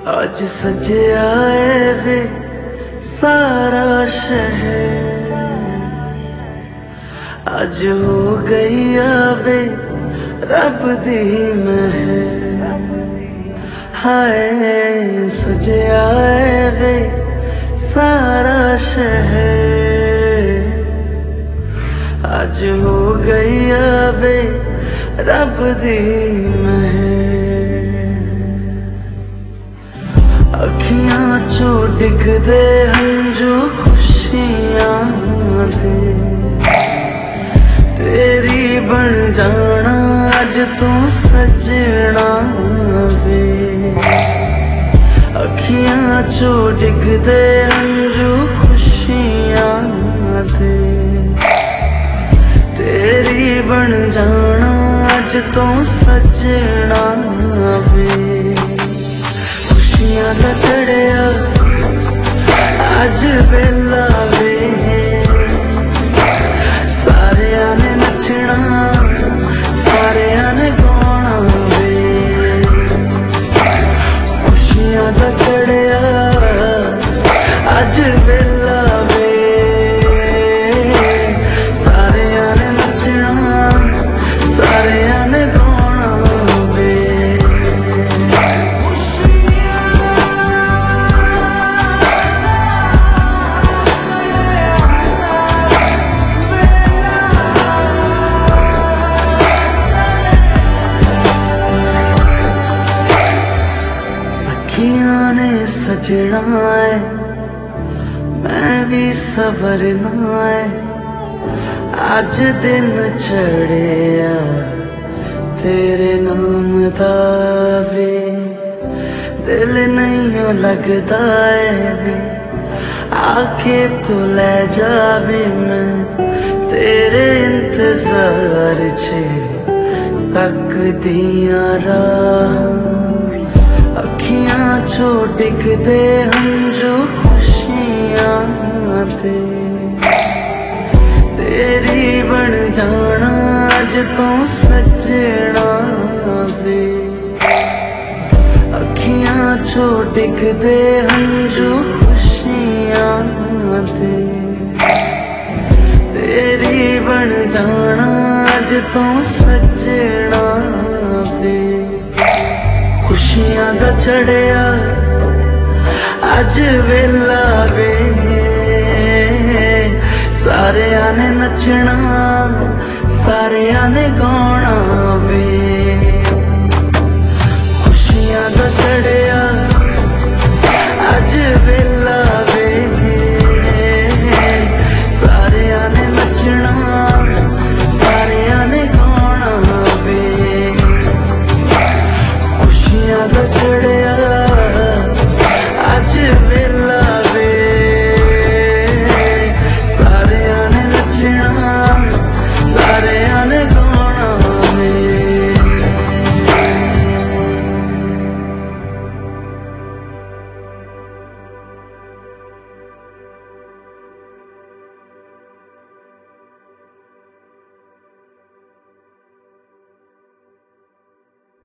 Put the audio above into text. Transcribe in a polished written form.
आज सजे आए वे सारा शहर, आज हो गई आवे रब दी महर। हाय सजे आए वे सारा शहर, आज हो गई आवे रब दी महर। अखियां चो डिगदे हंजू खुशियां दे, तेरी बन जाना अज तू सजना वे। अखियां चो डिगदे हंजू खुशियां दे, तेरी बन जाना अज तू सजना वे। खुशियां दा चढ़िया अज वेला वे, सारिया ने नचना सारिया ने गाना वे। खुशियां दा चढ़िया अज वेला वे, सारिया ने नचना सारिया ने गाना वे। सखियां ने सजना है मैं भी सवरना है, अज दिन चढ़िया तेरे नाम दा वे। दिल नहीं लगता है वे, आके तू ले जावे मैं तेरे इंतजार च तक दिया राह। अखियां चो डिगदे हंजू खुशियां दे, तेरी बन जाना अज तू सजना वे। अखियां चो डिगदे हंजू खुशियां दे, तेरी बन जाना अज तू सजना वे। खुशियां दा चढ़िया अज वेला वे, सारिया ने नचना सारिया ने गाना वे। खुशियां दा चढ़िया